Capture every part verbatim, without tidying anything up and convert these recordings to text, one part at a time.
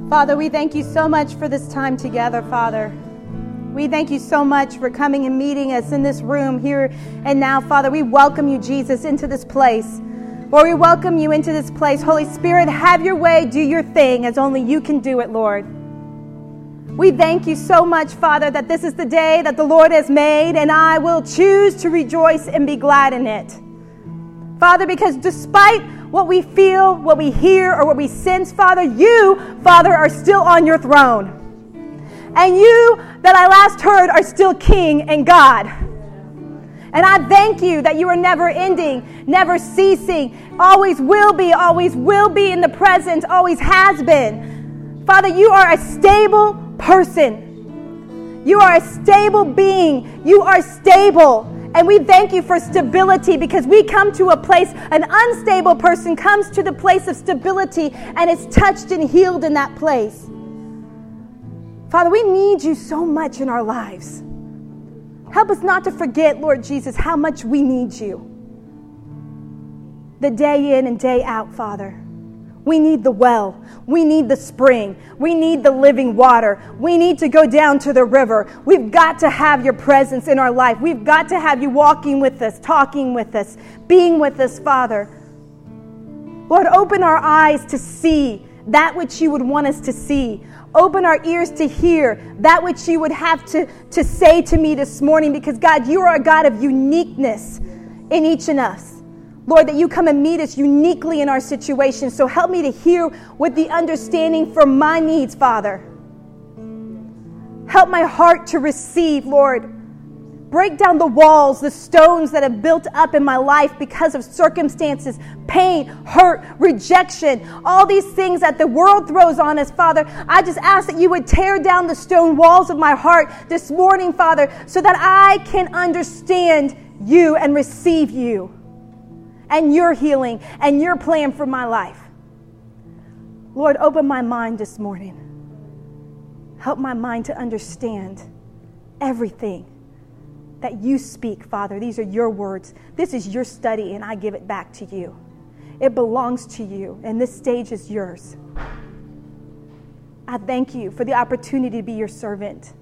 Father, we thank you so much for this time together, Father. We thank you so much for coming and meeting us in this room here and now, Father. We welcome you, Jesus, into this place. Lord, we welcome you into this place. Holy Spirit, have your way, do your thing as only you can do it, Lord. We thank you so much, Father, that this is the day that the Lord has made, and I will choose to rejoice and be glad in it. Father, because despite what we feel, what we hear, or what we sense, Father, you, Father, are still on your throne. And you, that I last heard, are still King and God. And I thank you that you are never ending, never ceasing, always will be, always will be in the present, always has been. Father, you are a stable person. You are a stable being. You are stable. And we thank you for stability, because we come to a place, an unstable person comes to the place of stability and is touched and healed in that place. Father, we need you so much in our lives. Help us not to forget, Lord Jesus, how much we need you. The day in and day out, Father. We need the well. We need the spring. We need the living water. We need to go down to the river. We've got to have your presence in our life. We've got to have you walking with us, talking with us, being with us, Father. Lord, open our eyes to see that which you would want us to see. Open our ears to hear that which you would have to, to say to me this morning, because, God, you are a God of uniqueness in each and us. Lord, that you come and meet us uniquely in our situation. So help me to hear with the understanding for my needs, Father. Help my heart to receive, Lord. Break down the walls, the stones that have built up in my life because of circumstances, pain, hurt, rejection, all these things that the world throws on us, Father. I just ask that you would tear down the stone walls of my heart this morning, Father, so that I can understand you and receive you and your healing and your plan for my life. Lord, open my mind this morning. Help my mind to understand everything that you speak, Father. These are your words. This is your study, and I give it back to you. It belongs to you, and this stage is yours. I thank you for the opportunity to be your servant.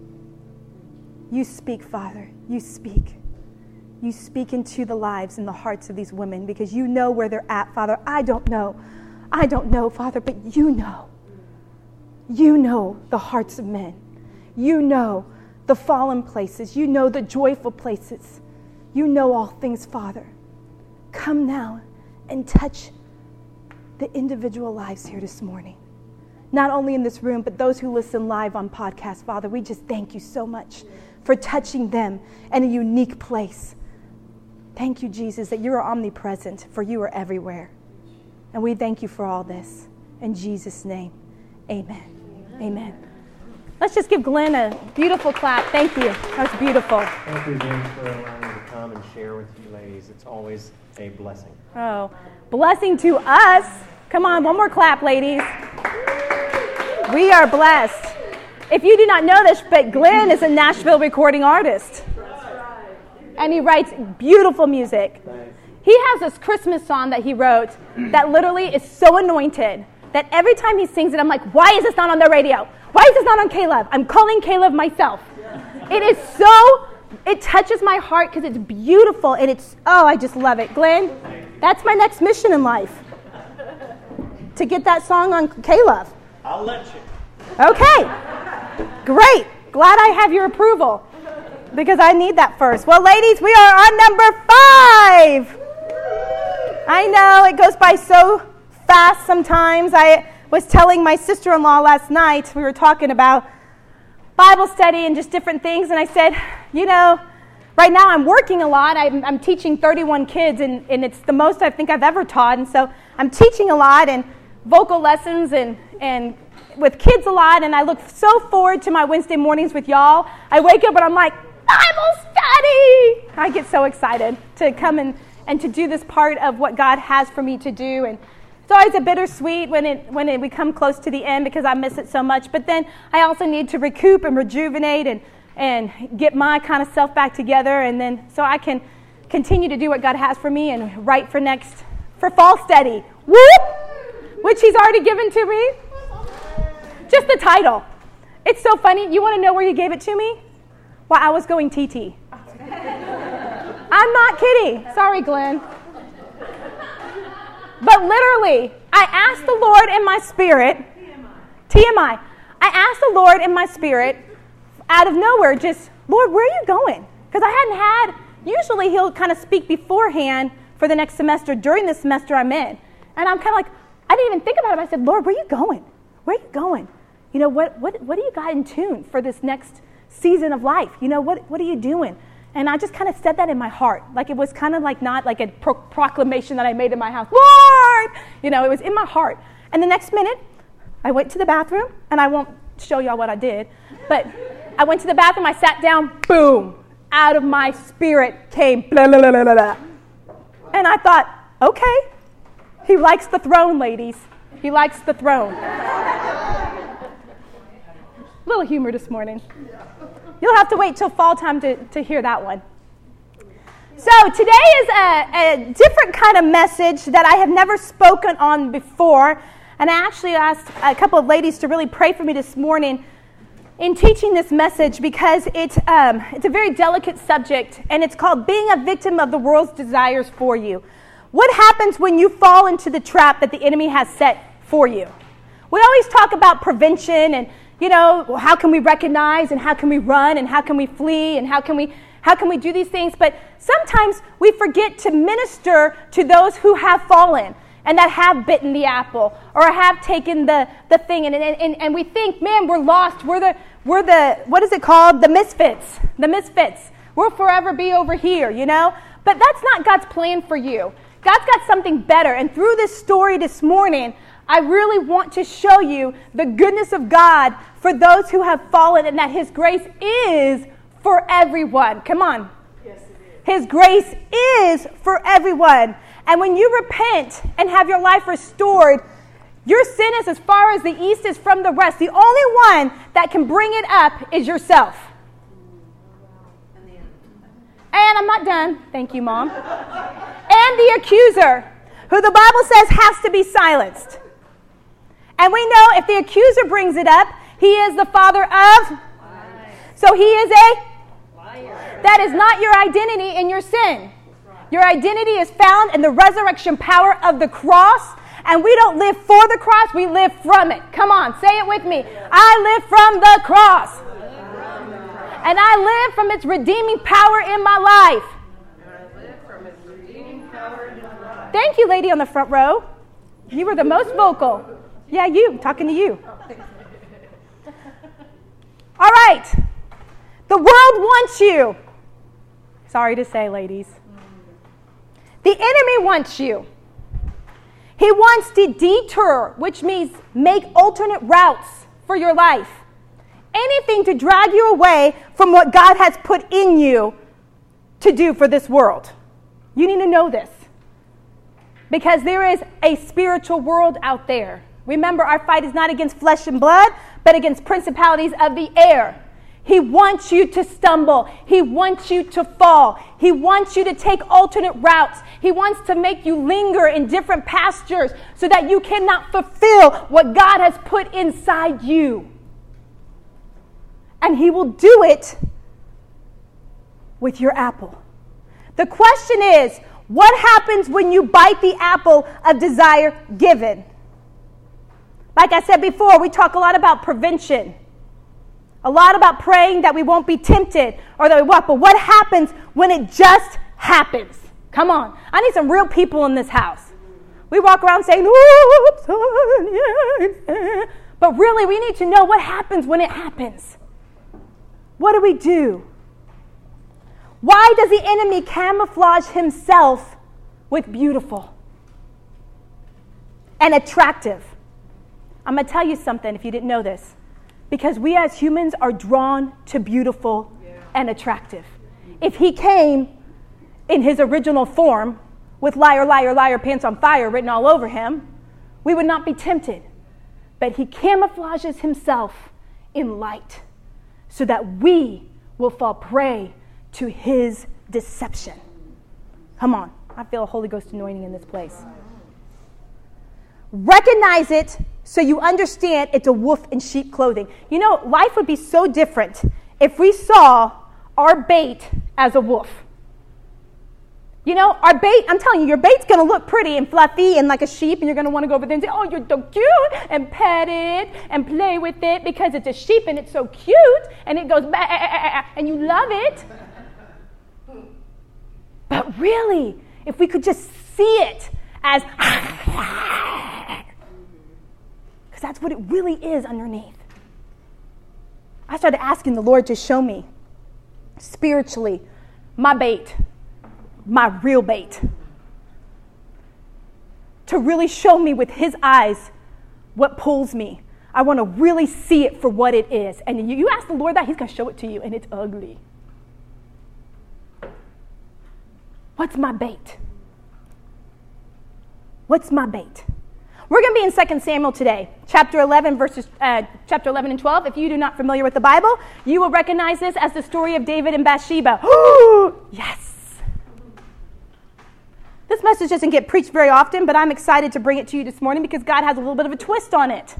You speak, Father. You speak. You speak into the lives and the hearts of these women, because you know where they're at, Father. I don't know. I don't know, Father, but you know. You know the hearts of men. You know the fallen places. You know the joyful places. You know all things, Father. Come now and touch the individual lives here this morning. Not only in this room, but those who listen live on podcast, Father. We just thank you so much for touching them in a unique place. Thank you, Jesus, that you are omnipresent, for you are everywhere. And we thank you for all this. In Jesus' name, amen. Amen. Amen. Let's just give Glenn a beautiful clap. Thank you. That was beautiful. Thank you again for allowing me to come and share with you ladies. It's always a blessing. Oh, blessing to us. Come on, one more clap, ladies. We are blessed. If you do not know this, but Glenn is a Nashville recording artist. And he writes beautiful music. He has this Christmas song that he wrote that literally is so anointed that every time he sings it, I'm like, why is this not on the radio? Why is this not on K-Love? I'm calling K-Love myself. It is so, it touches my heart because it's beautiful and it's, oh, I just love it. Glenn, that's my next mission in life. To get that song on K-Love. I'll let you. Okay. Great. Glad I have your approval, because I need that first. Well, ladies, we are on number five. I know it goes by so fast sometimes. I was telling my sister-in-law last night, we were talking about Bible study and just different things, and I said, you know, right now I'm working a lot. I'm, I'm teaching thirty-one kids, and, and it's the most I think I've ever taught, and so I'm teaching a lot and vocal lessons and, and with kids a lot, and I look so forward to my Wednesday mornings with y'all. I wake up and I'm like, Bible study! I get so excited to come and, and to do this part of what God has for me to do, and it's always a bittersweet when it when it, we come close to the end because I miss it so much. But then I also need to recoup and rejuvenate and, and get my kind of self back together, and then so I can continue to do what God has for me and write for next, for fall study. Whoop! Which he's already given to me. Just the title. It's so funny. You want to know where he gave it to me? While I was going T T. I'm not kidding. Sorry, Glenn. But literally, I asked the Lord in my spirit, T M I, I asked the Lord in my spirit, out of nowhere, just, Lord, where are you going? Because I hadn't had, usually he'll kind of speak beforehand for the next semester, during the semester I'm in. And I'm kind of like, I didn't even think about it. I said, Lord, where are you going? Where are you going? You know, what what what do you got in tune for this next season of life? You know, what what are you doing? And I just kind of said that in my heart. Like it was kind of like not like a pro- proclamation that I made in my house. Lord! You know, it was in my heart. And the next minute, I went to the bathroom, and I won't show y'all what I did, but I went to the bathroom, I sat down, boom, out of my spirit came blah, blah, blah, blah, blah. And I thought, okay, he likes the throne, ladies. He likes the throne. Little humor this morning. You'll have to wait till fall time to, to hear that one. So today is a, a different kind of message that I have never spoken on before. And I actually asked a couple of ladies to really pray for me this morning in teaching this message because it, um, it's a very delicate subject, and it's called Being a Victim of the World's Desires for You. What happens when you fall into the trap that the enemy has set for you? We always talk about prevention and, you know, how can we recognize and how can we run and how can we flee and how can we how can we do these things? But sometimes we forget to minister to those who have fallen and that have bitten the apple or have taken the, the thing and, and and we think, man, we're lost. We're the we're the what is it called? The misfits. The misfits. We'll forever be over here, you know? But that's not God's plan for you. God's got something better. And through this story this morning, I really want to show you the goodness of God for those who have fallen and that his grace is for everyone. Come on. Yes, it is. His grace is for everyone. And when you repent and have your life restored, your sin is as far as the east is from the west. The only one that can bring it up is yourself. And I'm not done. Thank you, Mom. And the accuser, who the Bible says has to be silenced. And we know if the accuser brings it up, he is the father of lies. So he is a liar. That is not your identity in your sin. Your identity is found in the resurrection power of the cross. And we don't live for the cross, we live from it. Come on, say it with me. I live from the cross. And I live from its redeeming power in my life. Thank you, lady on the front row. You were the most vocal. Yeah, you. Talking to you. All right. The world wants you. Sorry to say, ladies. The enemy wants you. He wants to detour, which means make alternate routes for your life. Anything to drag you away from what God has put in you to do for this world. You need to know this. Because there is a spiritual world out there. Remember, our fight is not against flesh and blood, but against principalities of the air. He wants you to stumble. He wants you to fall. He wants you to take alternate routes. He wants to make you linger in different pastures so that you cannot fulfill what God has put inside you. And he will do it with your apple. The question is, what happens when you bite the apple of desire given? Like I said before, we talk a lot about prevention. A lot about praying that we won't be tempted or that we won't. But what happens when it just happens? Come on. I need some real people in this house. We walk around saying, oops, but really we need to know what happens when it happens. What do we do? Why does the enemy camouflage himself with beautiful and attractive? I'm going to tell you something if you didn't know this. Because we as humans are drawn to beautiful yeah. and attractive. If he came in his original form with liar, liar, liar, pants on fire written all over him, we would not be tempted. But he camouflages himself in light so that we will fall prey to his deception. Come on. I feel a Holy Ghost anointing in this place. Recognize it so you understand it's a wolf in sheep clothing. You know, life would be so different if we saw our bait as a wolf. You know, our bait, I'm telling you, your bait's going to look pretty and fluffy and like a sheep, and you're going to want to go over there and say, oh, you're so cute, and pet it and play with it because it's a sheep and it's so cute, and it goes, bah, and you love it. But really, if we could just see it as, because that's what it really is underneath. I started asking the Lord to show me spiritually my bait. My real bait, to really show me with his eyes what pulls me. I want to really see it for what it is. And you, you ask the Lord that, he's going to show it to you, and it's ugly. What's my bait? What's my bait? We're going to be in Second Samuel today, chapter eleven, verses uh, chapter eleven and twelve. If you do not familiar with the Bible, you will recognize this as the story of David and Bathsheba. Yes. This message doesn't get preached very often, but I'm excited to bring it to you this morning because God has a little bit of a twist on it.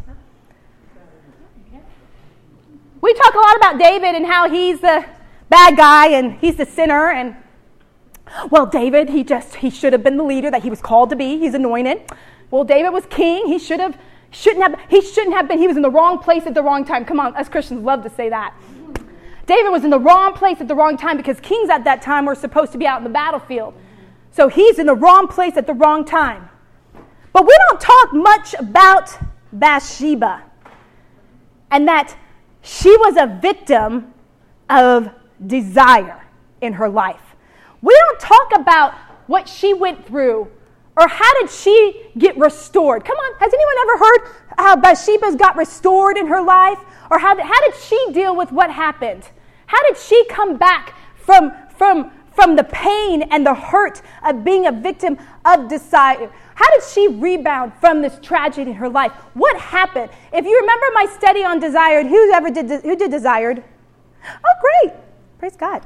We talk a lot about David and how he's the bad guy and he's the sinner. And, well, David, he just, he should have been the leader that he was called to be. He's anointed. Well, David was king. He should have, shouldn't have, he shouldn't have been. He was in the wrong place at the wrong time. Come on, us Christians love to say that. David was in the wrong place at the wrong time because kings at that time were supposed to be out in the battlefield. So he's in the wrong place at the wrong time. But we don't talk much about Bathsheba and that she was a victim of desire in her life. We don't talk about what she went through or how did she get restored. Come on, has anyone ever heard how Bathsheba's got restored in her life? Or how did, how did she deal with what happened? How did she come back from from from the pain and the hurt of being a victim of desire? How did she rebound from this tragedy in her life? What happened? If you remember my study on Desired, who ever did who did Desired? Oh, great. Praise God.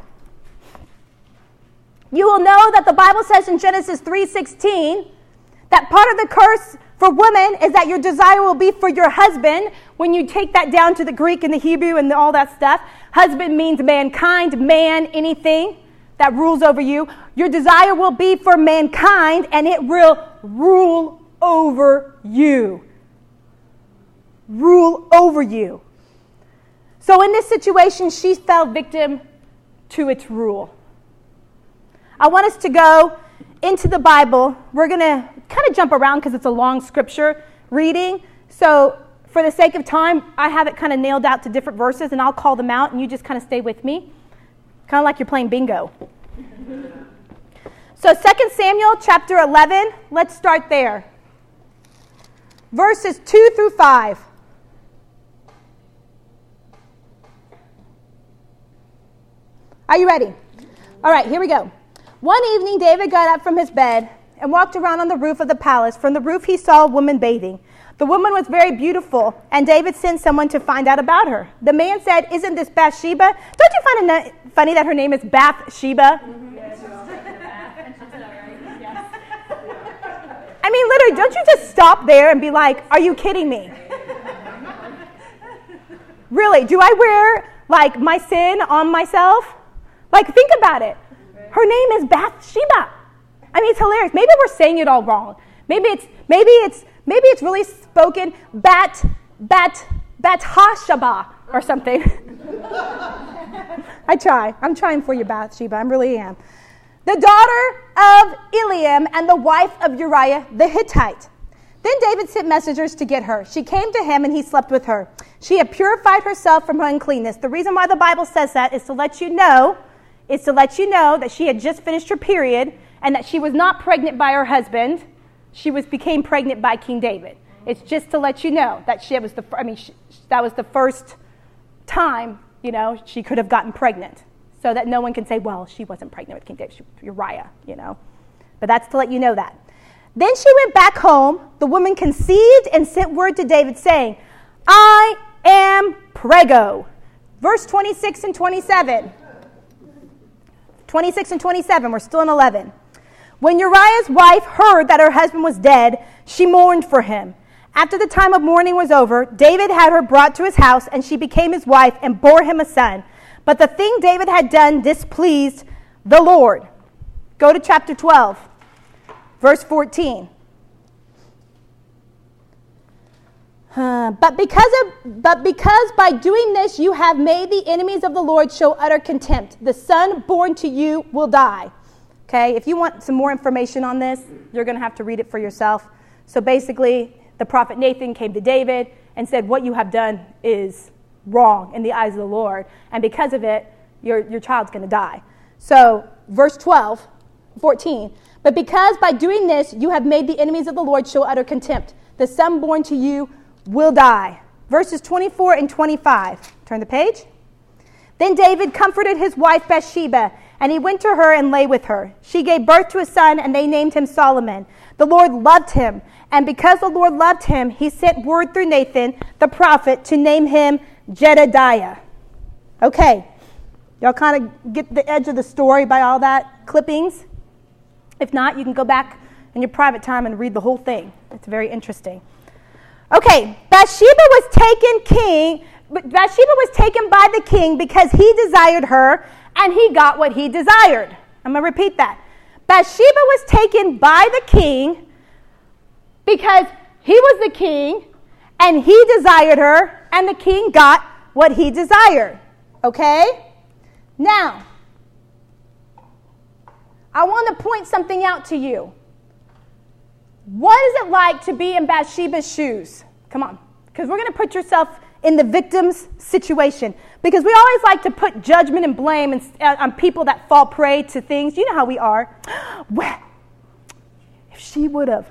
You will know that the Bible says in Genesis three sixteen that part of the curse for women is that your desire will be for your husband. When you take that down to the Greek and the Hebrew and all that stuff, husband means mankind, man, anything that rules over you. Your desire will be for mankind, and it will rule over you. Rule over you. So in this situation, she fell victim to its rule. I want us to go into the Bible. We're going to kind of jump around because it's a long scripture reading. So for the sake of time, I have it kind of nailed out to different verses, and I'll call them out, and you just kind of stay with me. Kind of like you're playing bingo. So Second Samuel chapter eleven, let's start there. Verses two through five. Are you ready? All right, here we go. One evening, David got up from his bed and walked around on the roof of the palace. From the roof, he saw a woman bathing. The woman was very beautiful, and David sent someone to find out about her. The man said, "Isn't this Bathsheba?" Don't you find it na- funny that her name is Bathsheba? Mm-hmm. I mean, literally, don't you just stop there and be like, are you kidding me? Really, do I wear, like, my sin on myself? Like, think about it. Her name is Bathsheba. I mean, it's hilarious. Maybe we're saying it all wrong. Maybe it's, maybe it's, maybe it's really spoken Bat, Bat, Bathsheba or something. I try. I'm trying for you, Bathsheba. I really am. The daughter of Eliam and the wife of Uriah the Hittite. Then David sent messengers to get her. She came to him, and he slept with her. She had purified herself from her uncleanness. The reason why the Bible says that is to let you know, is to let you know that she had just finished her period and that she was not pregnant by her husband. She was became pregnant by King David. It's just to let you know that she was the. I mean, she, that was the first time, you know, she could have gotten pregnant, so that no one can say, well, she wasn't pregnant with King David, she was Uriah, you know. But that's to let you know that. Then she went back home. The woman conceived and sent word to David saying, I am prego. Verse twenty-six and twenty-seven. twenty-six and twenty-seven, we're still in eleven. When Uriah's wife heard that her husband was dead, she mourned for him. After the time of mourning was over, David had her brought to his house, and she became his wife and bore him a son. But the thing David had done displeased the Lord. Go to chapter twelve, verse fourteen. Uh, but because of, but because by doing this you have made the enemies of the Lord show utter contempt. The son born to you will die. Okay, if you want some more information on this, you're going to have to read it for yourself. So basically, the prophet Nathan came to David and said, what you have done is wrong in the eyes of the Lord. And because of it, your, your child's going to die. So verse twelve, fourteen. But because by doing this you have made the enemies of the Lord show utter contempt. The son born to you will die. Verses twenty-four and twenty-five. Turn the page. Then David comforted his wife Bathsheba, and he went to her and lay with her. She gave birth to a son, and they named him Solomon. The Lord loved him, and because the Lord loved him, he sent word through Nathan, the prophet, to name him Jedediah. Okay, y'all kind of get the edge of the story by all that clippings? If not, you can go back in your private time and read the whole thing. It's very interesting. Okay, Bathsheba was taken king. Bathsheba was taken by the king because he desired her, and he got what he desired. I'm going to repeat that. Bathsheba was taken by the king because he was the king, and he desired her, and the king got what he desired. Okay? Now, I want to point something out to you. What is it like to be in Bathsheba's shoes? Come on, because we're going to put yourself in the victim's situation. Because we always like to put judgment and blame and, uh, on people that fall prey to things. You know how we are. Well, if she would have.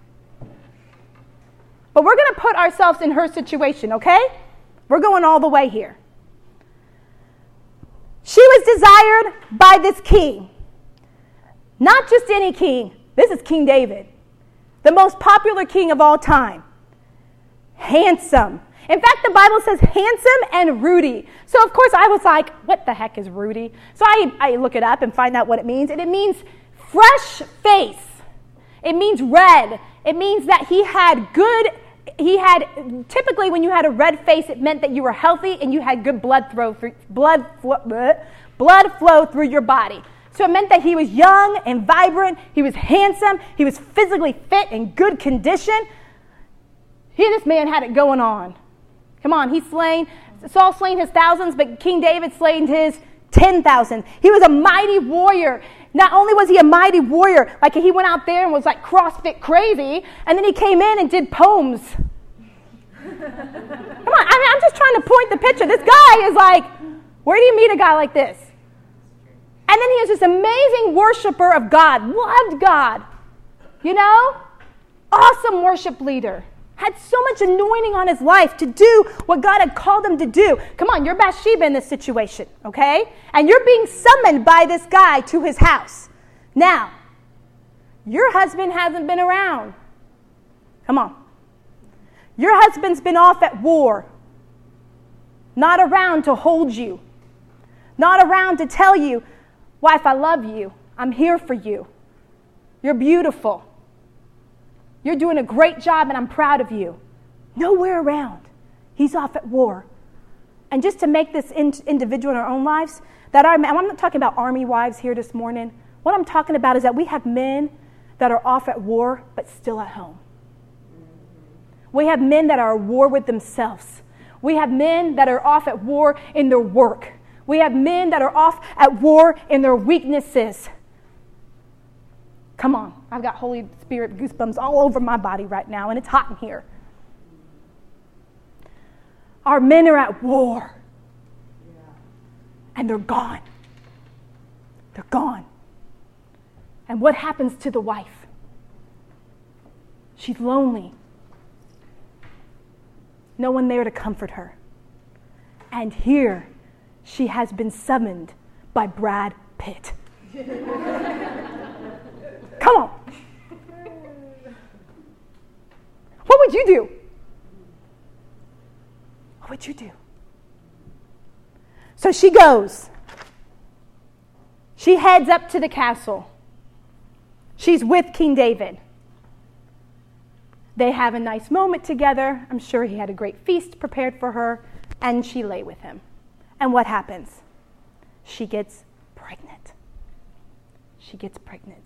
But we're going to put ourselves in her situation, okay? We're going all the way here. She was desired by this king. Not just any king. This is King David. The most popular king of all time. Handsome. In fact, the Bible says handsome and ruddy. So, of course, I was like, what the heck is ruddy? So I, I look it up and find out what it means. And it means fresh face. It means red. It means that he had good, he had, typically when you had a red face, it meant that you were healthy and you had good blood flow through, blood, blood flow through your body. So it meant that he was young and vibrant. He was handsome. He was physically fit and good condition. He, this man had it going on. Come on, he's slain. Saul slain his thousands, but King David slain his ten thousand. He was a mighty warrior. Not only was he a mighty warrior, like he went out there and was like CrossFit crazy, and then he came in and did poems. Come on, I mean, I'm just trying to point the picture. This guy is like, where do you meet a guy like this? And then he was this amazing worshiper of God, loved God, you know? Awesome worship leader. Had so much anointing on his life to do what God had called him to do. Come on, you're Bathsheba in this situation, okay? And you're being summoned by this guy to his house. Now, your husband hasn't been around. Come on. Your husband's been off at war. Not around to hold you. Not around to tell you, wife, I love you. I'm here for you. You're beautiful. You're doing a great job and I'm proud of you. Nowhere around. He's off at war. And just to make this in, individual in our own lives, that our, I'm not talking about army wives here this morning. What I'm talking about is that we have men that are off at war but still at home. We have men that are at war with themselves. We have men that are off at war in their work. We have men that are off at war in their weaknesses. Come on, I've got Holy Spirit goosebumps all over my body right now, and it's hot in here. Our men are at war, and they're gone. They're gone. And what happens to the wife? She's lonely. No one there to comfort her. And here, she has been summoned by Brad Pitt. Come on. What would you do? What would you do? So she goes. She heads up to the castle. She's with King David. They have a nice moment together. I'm sure he had a great feast prepared for her, and she lay with him. And what happens? She gets pregnant. She gets pregnant.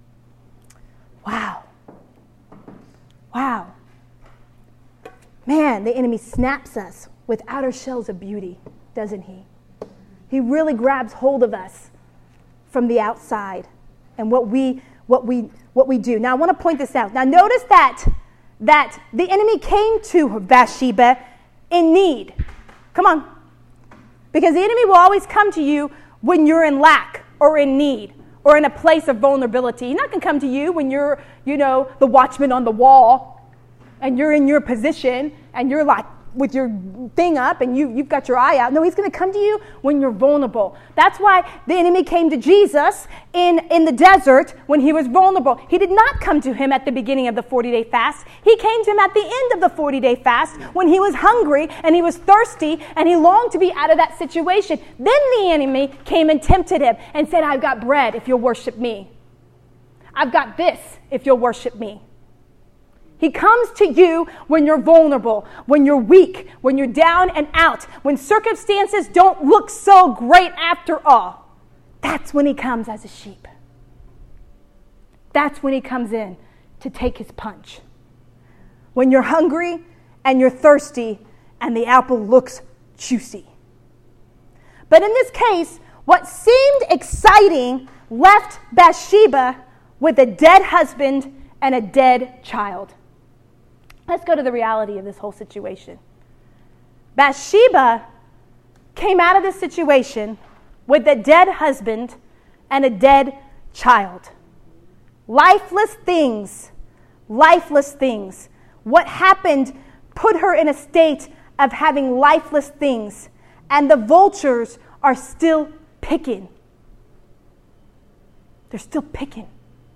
Wow. Wow. Man, the enemy snaps us with outer shells of beauty, doesn't he? He really grabs hold of us from the outside and what we what we what we do. Now I want to point this out. Now notice that that the enemy came to Bathsheba in need. Come on. Because the enemy will always come to you when you're in lack or in need or in a place of vulnerability. He's not going to come to you when you're, you know, the watchman on the wall and you're in your position and you're like with your thing up and you, you've got your eye out. No, he's going to come to you when you're vulnerable. That's why the enemy came to Jesus in, in the desert when he was vulnerable. He did not come to him at the beginning of the forty-day fast. He came to him at the end of the forty-day fast when he was hungry and he was thirsty and he longed to be out of that situation. Then the enemy came and tempted him and said, I've got bread if you'll worship me. I've got this if you'll worship me. He comes to you when you're vulnerable, when you're weak, when you're down and out, when circumstances don't look so great after all. That's when he comes as a sheep. That's when he comes in to take his punch. When you're hungry and you're thirsty and the apple looks juicy. But in this case, what seemed exciting left Bathsheba with a dead husband and a dead child. Let's go to the reality of this whole situation. Bathsheba came out of this situation with a dead husband and a dead child. Lifeless things, lifeless things. What happened put her in a state of having lifeless things, and the vultures are still picking. They're still picking.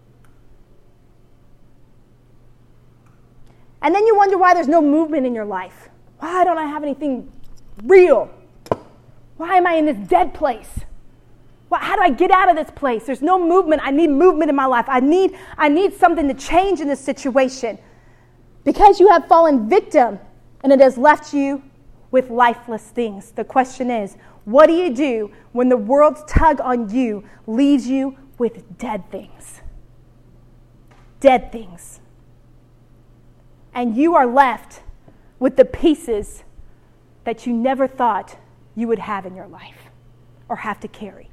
And then you wonder why there's no movement in your life. Why don't I have anything real? Why am I in this dead place? Why, how do I get out of this place? There's no movement. I need movement in my life. I need, I need something to change in this situation. Because you have fallen victim and it has left you with lifeless things. The question is, what do you do when the world's tug on you leaves you with dead things? Dead things. And you are left with the pieces that you never thought you would have in your life or have to carry.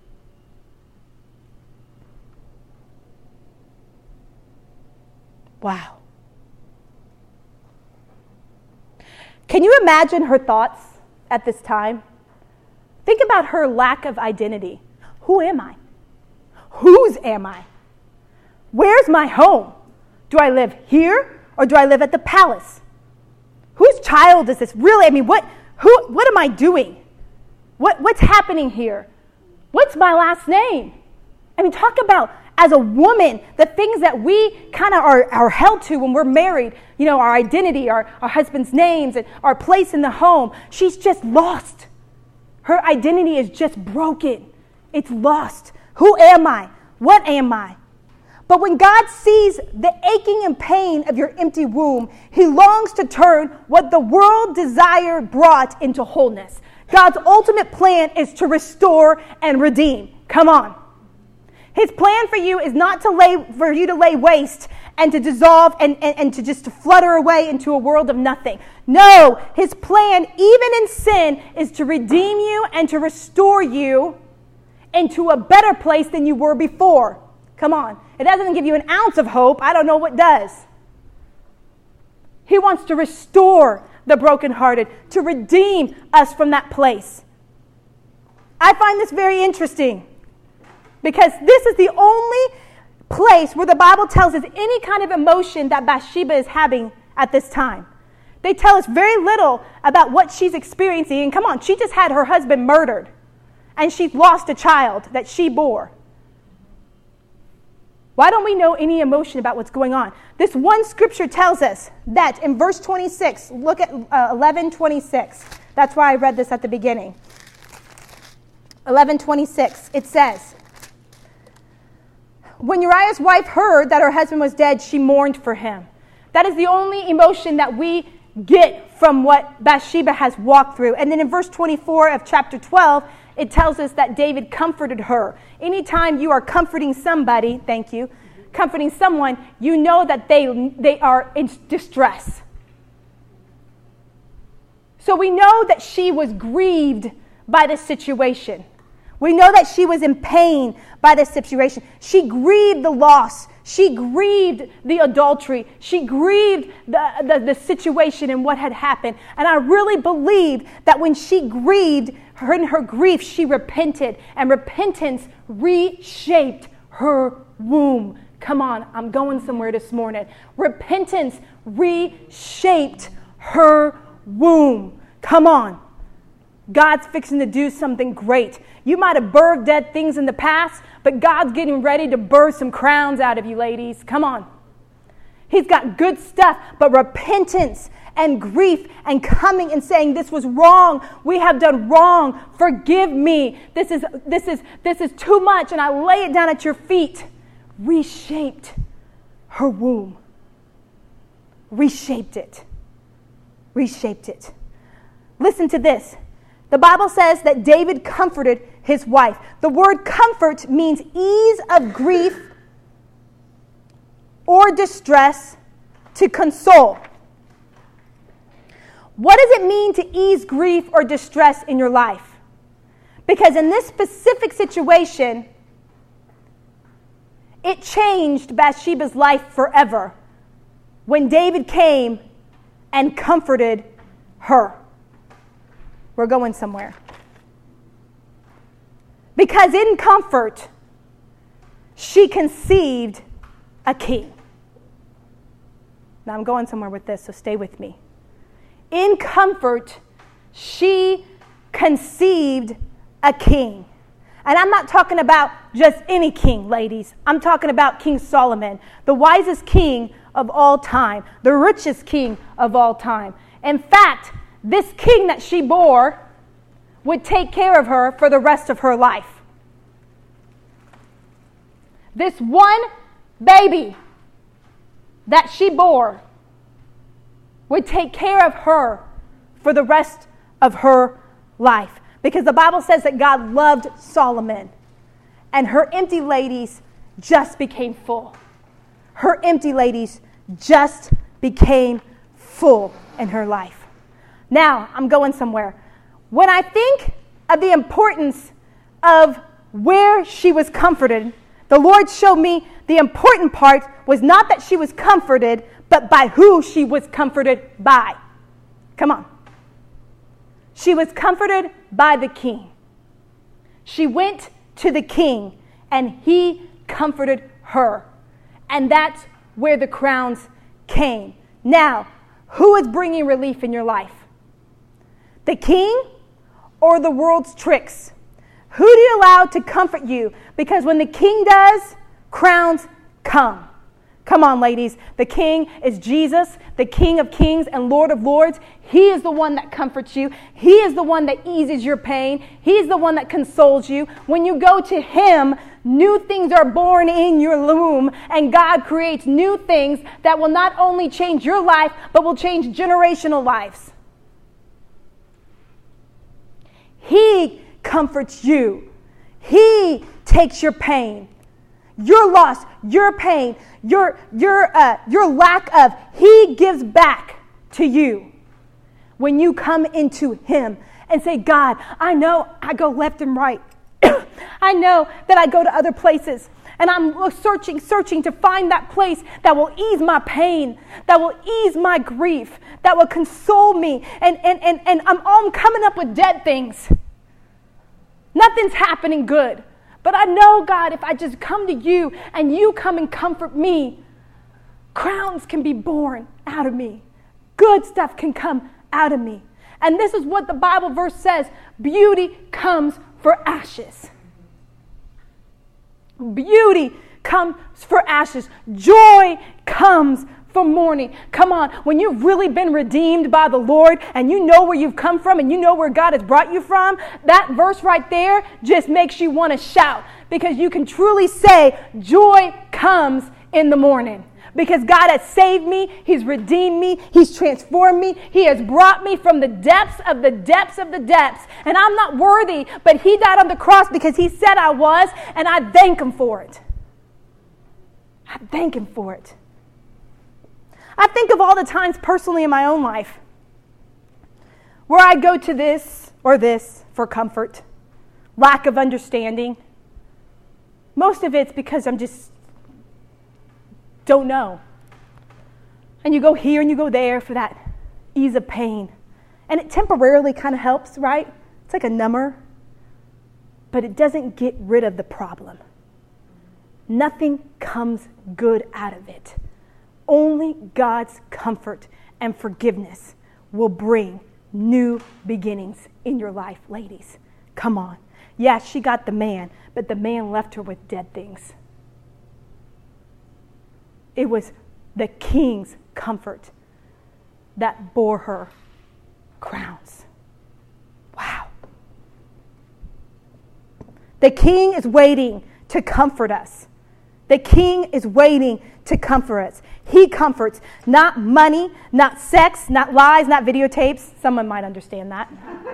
Wow. Can you imagine her thoughts at this time? Think about her lack of identity. Who am I? Whose am I? Where's my home? Do I live here? Or do I live at the palace? Whose child is this? Really, I mean, what who what am I doing? What what's happening here? What's my last name? I mean, talk about, as a woman, the things that we kind of are, are held to when we're married. You know, our identity, our, our husband's names, and our place in the home. She's just lost. Her identity is just broken. It's lost. Who am I? What am I? But when God sees the aching and pain of your empty womb, he longs to turn what the world desire brought into wholeness. God's ultimate plan is to restore and redeem. Come on. His plan for you is not to lay for you to lay waste and to dissolve and, and, and to just to flutter away into a world of nothing. No, his plan, even in sin, is to redeem you and to restore you into a better place than you were before. Come on. It doesn't give you an ounce of hope. I don't know what does. He wants to restore the brokenhearted, to redeem us from that place. I find this very interesting because this is the only place where the Bible tells us any kind of emotion that Bathsheba is having at this time. They tell us very little about what she's experiencing. And come on, she just had her husband murdered and she's lost a child that she bore. Why don't we know any emotion about what's going on? This one scripture tells us that in verse twenty-six, look at uh, eleven twenty-six. That's why I read this at the beginning. eleven twenty-six, it says, when Uriah's wife heard that her husband was dead, she mourned for him. That is the only emotion that we get from what Bathsheba has walked through. And then in verse twenty-four of chapter twelve, it tells us that David comforted her. Anytime you are comforting somebody, thank you, comforting someone, you know that they, they are in distress. So we know that she was grieved by the situation. We know that she was in pain by the situation. She grieved the loss. She grieved the adultery. She grieved the, the, the situation and what had happened. And I really believe that when she grieved, her, in her grief, she repented. And repentance reshaped her womb. Come on, I'm going somewhere this morning. Repentance reshaped her womb. Come on. God's fixing to do something great. You might have birthed dead things in the past, but God's getting ready to birth some crowns out of you, ladies. Come on. He's got good stuff, but repentance and grief and coming and saying, this was wrong. We have done wrong. Forgive me. This is, this is, this is too much, and I lay it down at your feet. Reshaped her womb. Reshaped it. Reshaped it. Listen to this. The Bible says that David comforted his wife. The word comfort means ease of grief or distress, to console. What does it mean to ease grief or distress in your life? Because in this specific situation, it changed Bathsheba's life forever when David came and comforted her. We're going somewhere. Because in comfort, she conceived a king. Now I'm going somewhere with this, so stay with me. In comfort, she conceived a king. And I'm not talking about just any king, ladies. I'm talking about King Solomon, the wisest king of all time, the richest king of all time. In fact, this king that she bore would take care of her for the rest of her life. This one baby that she bore would take care of her for the rest of her life. Because the Bible says that God loved Solomon, and her empty ladies just became full. Her empty ladies just became full in her life. Now, I'm going somewhere. When I think of the importance of where she was comforted, the Lord showed me the important part was not that she was comforted, but by who she was comforted by. Come on. She was comforted by the king. She went to the king, and he comforted her. And that's where the crowns came. Now, who is bringing relief in your life? The king or the world's tricks? Who do you allow to comfort you? Because when the king does, crowns come. Come on, ladies. The king is Jesus, the King of kings and Lord of lords. He is the one that comforts you. He is the one that eases your pain. He is the one that consoles you. When you go to him, new things are born in your womb, and God creates new things that will not only change your life, but will change generational lives. He comforts you. He takes your pain, your loss, your pain, your your uh, your lack of. He gives back to you when you come into him and say, God, I know I go left and right. I know that I go to other places, and I'm searching, searching to find that place that will ease my pain, that will ease my grief, that will console me. And and and, and I'm, I'm coming up with dead things. Nothing's happening good. But I know, God, if I just come to you and you come and comfort me, crowns can be born out of me. Good stuff can come out of me. And this is what the Bible verse says. Beauty comes for ashes. Beauty comes for ashes. Joy comes for mourning. Come on, when you've really been redeemed by the Lord and you know where you've come from and you know where God has brought you from, that verse right there just makes you want to shout. because you can truly say joy comes in the morning. Because God has saved me, He's redeemed me, He's transformed me, He has brought me from the depths of the depths of the depths. And I'm not worthy, but He died on the cross because He said I was, and I thank Him for it. I thank Him for it. I think of all the times personally in my own life where I go to this or this for comfort, lack of understanding. Most of it's because I'm just don't know. And you go here and you go there for that ease of pain. And it temporarily kind of helps, right? It's like a number. But it doesn't get rid of the problem. Nothing comes good out of it. Only God's comfort and forgiveness will bring new beginnings in your life, ladies. Come on. Yeah, she got the man, but the man left her with dead things. It was the king's comfort that bore her crowns. Wow. The king is waiting to comfort us. The king is waiting to comfort us. He comforts not money, not sex, not lies, not videotapes. Someone might understand that.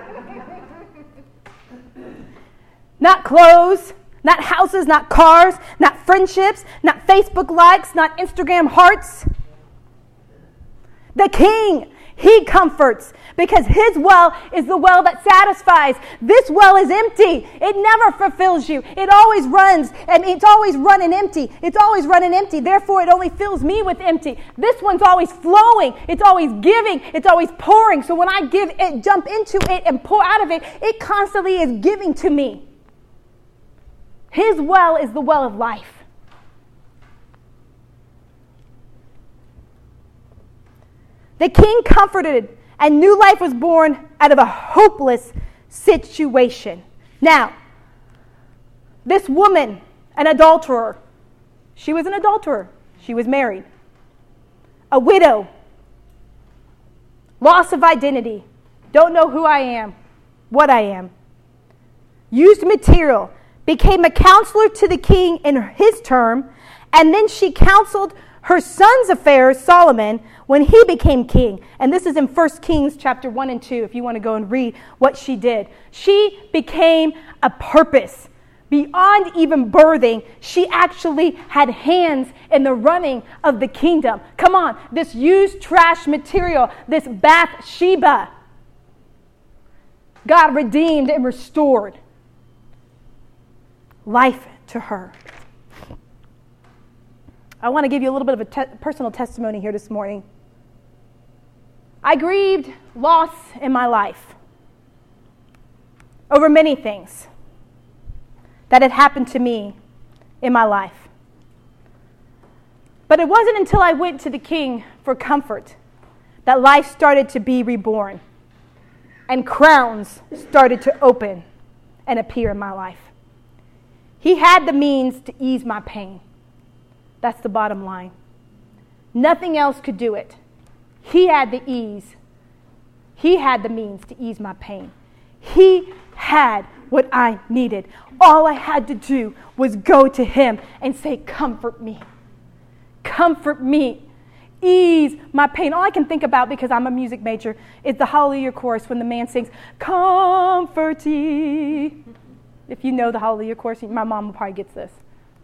Not clothes, not houses, not cars, not friendships, not Facebook likes, not Instagram hearts. The king, He comforts because His well is the well that satisfies. This well is empty. It never fulfills you. It always runs, and it's always running empty. It's always running empty. Therefore, it only fills me with empty. This one's always flowing. It's always giving. It's always pouring. So when I give it, jump into it and pour out of it, it constantly is giving to me. His well is the well of life. The king comforted, and new life was born out of a hopeless situation. Now, this woman, an adulterer, she was an adulterer. She was married. A widow. Loss of identity. Don't know who I am, what I am. Used material. Became a counselor to the king in his term, and then she counseled her son's affairs, Solomon, when he became king. And this is in First Kings chapter one and two, if you want to go and read what she did. She became a purpose. Beyond even birthing, she actually had hands in the running of the kingdom. Come on, this used trash material, this Bathsheba, God redeemed and restored life to her. I want to give you a little bit of a te- personal testimony here this morning. I grieved loss in my life over many things that had happened to me in my life. But it wasn't until I went to the king for comfort that life started to be reborn and crowns started to open and appear in my life. He had the means to ease my pain. That's the bottom line. Nothing else could do it. He had the ease. He had the means to ease my pain. He had what I needed. All I had to do was go to Him and say, comfort me. Comfort me. Ease my pain. All I can think about, because I'm a music major, is the Hallelujah chorus when the man sings, comfort ye. If you know the Hallelujah chorus, my mom probably gets this.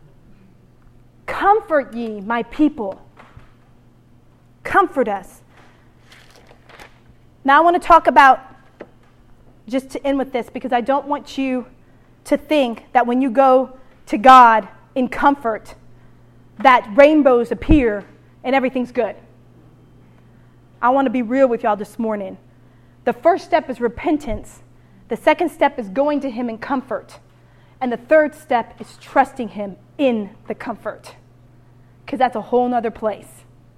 Comfort ye, my people. Comfort us. Now I want to talk about, just to end with this, because I don't want you to think that when you go to God in comfort, that rainbows appear and everything's good. I want to be real with y'all this morning. The first step is repentance. The second step is going to Him in comfort. And the third step is trusting Him in the comfort. Because that's a whole nother place.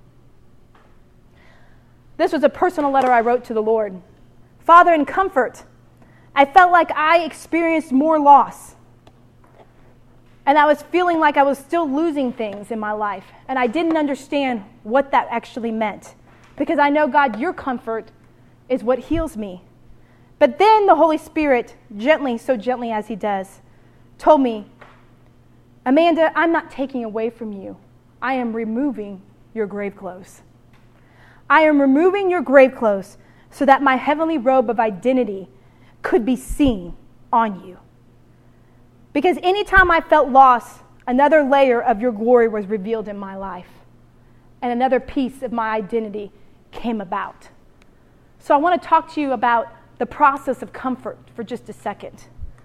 This was a personal letter I wrote to the Lord. Father, in comfort, I felt like I experienced more loss. And I was feeling like I was still losing things in my life. And I didn't understand what that actually meant. Because I know, God, your comfort is what heals me. But then the Holy Spirit, gently, so gently as He does, told me, Amanda, I'm not taking away from you. I am removing your grave clothes. I am removing your grave clothes so that my heavenly robe of identity could be seen on you. Because anytime I felt lost, another layer of your glory was revealed in my life. And another piece of my identity came about. So I want to talk to you about the process of comfort for just a second.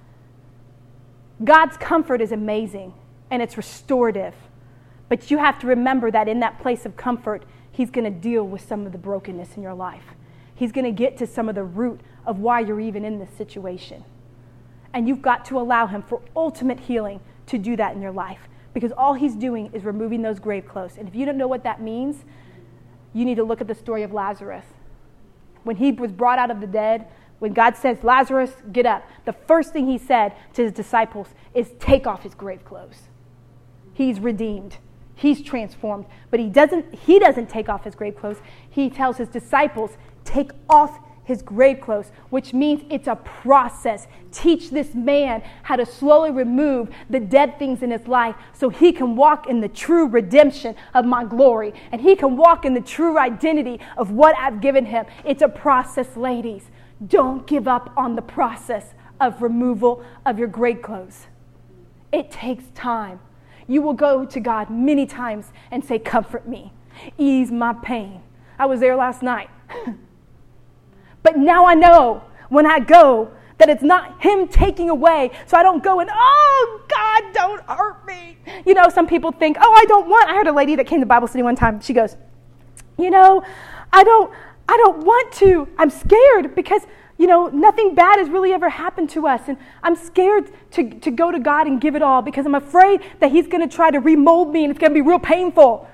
God's comfort is amazing and it's restorative. But you have to remember that in that place of comfort, He's going to deal with some of the brokenness in your life. He's going to get to some of the root of why you're even in this situation. And you've got to allow Him for ultimate healing to do that in your life. Because all He's doing is removing those grave clothes. And if you don't know what that means, you need to look at the story of Lazarus. When he was brought out of the dead, when God says, Lazarus, get up, the first thing He said to His disciples is take off his grave clothes. He's redeemed. He's transformed. But he doesn't, he doesn't take off his grave clothes. He tells His disciples, take off his grave clothes, which means it's a process. Teach this man how to slowly remove the dead things in his life so he can walk in the true redemption of my glory. And he can walk in the true identity of what I've given him. It's a process, ladies. Don't give up on the process of removal of your grave clothes. It takes time. You will go to God many times and say, comfort me, ease my pain. I was there last night. But now I know when I go that it's not Him taking away. So I don't go and, oh, God, don't hurt me. You know, some people think, oh, I don't want. I heard a lady that came to Bible study one time. She goes, you know, I don't, I don't want to. I'm scared because, you know, nothing bad has really ever happened to us. And I'm scared to, to go to God and give it all because I'm afraid that He's going to try to remold me and it's going to be real painful.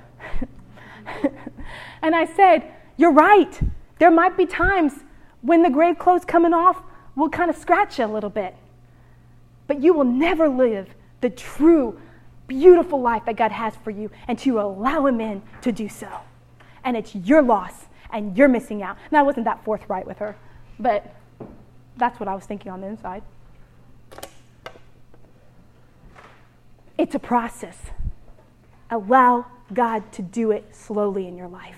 And I said, you're right. There might be times when the grave clothes coming off will kind of scratch you a little bit. But you will never live the true, beautiful life that God has for you until you allow Him in to do so. And it's your loss, and you're missing out. Now, I wasn't that forthright with her, but that's what I was thinking on the inside. It's a process. Allow God to do it slowly in your life.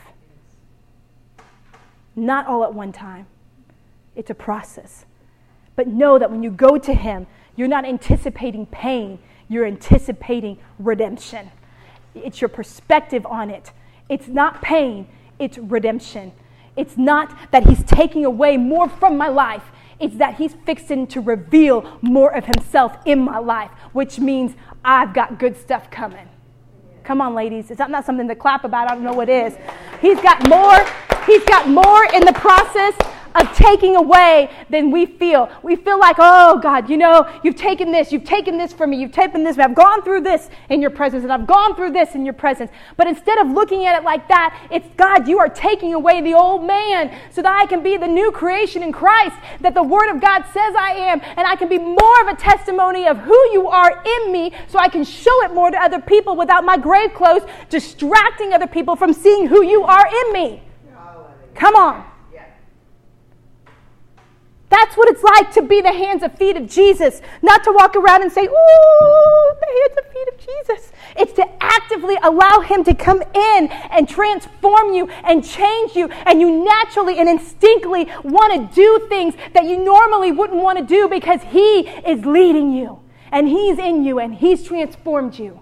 Not all at one time. It's a process. But know that when you go to Him, you're not anticipating pain. You're anticipating redemption. It's your perspective on it. It's not pain. It's redemption. It's not that He's taking away more from my life. It's that He's fixing to reveal more of Himself in my life, which means I've got good stuff coming. Come on, ladies. It's not something to clap about. I don't know what it is. He's got more. He's got more in the process of taking away than we feel. We feel like, oh, God, you know, you've taken this, you've taken this from me, you've taken this, I've gone through this in your presence, and I've gone through this in your presence. But instead of looking at it like that, it's, God, you are taking away the old man so that I can be the new creation in Christ, that the Word of God says I am, and I can be more of a testimony of who you are in me so I can show it more to other people without my grave clothes distracting other people from seeing who you are in me. Come on. That's what it's like to be the hands and feet of Jesus. Not to walk around and say, ooh, the hands and feet of Jesus. It's to actively allow Him to come in and transform you and change you. And you naturally and instinctively want to do things that you normally wouldn't want to do because He is leading you. And He's in you and He's transformed you.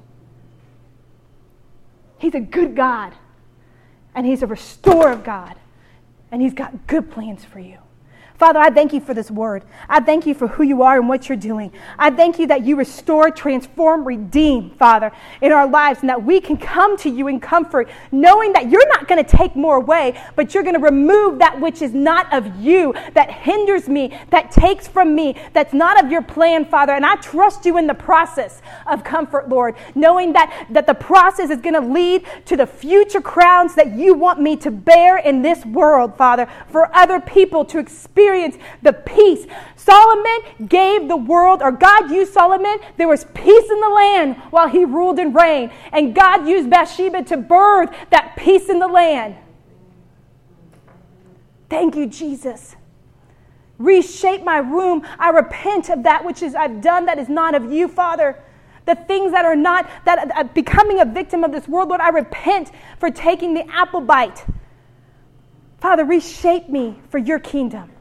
He's a good God. And He's a restorer of God. And He's got good plans for you. Father, I thank you for this word. I thank you for who you are and what you're doing. I thank you that you restore, transform, redeem, Father, in our lives, and that we can come to you in comfort, knowing that you're not going to take more away, but you're going to remove that which is not of you, that hinders me, that takes from me, that's not of your plan, Father. And I trust you in the process of comfort, Lord, knowing that, that the process is going to lead to the future crowns that you want me to bear in this world, Father, for other people to experience the peace. Solomon gave the world, or God used Solomon. There was peace in the land while he ruled and reigned. And God used Bathsheba to birth that peace in the land. Thank you, Jesus. Reshape my room. I repent of that which is I've done that is not of you, Father. The things that are not, that uh, becoming a victim of this world, Lord, I repent for taking the apple bite. Father, reshape me for your kingdom.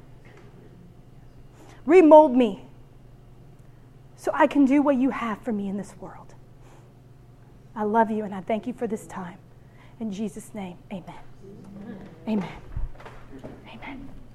Remold me so I can do what you have for me in this world. I love you and I thank you for this time. In Jesus' name, amen. Amen. Amen.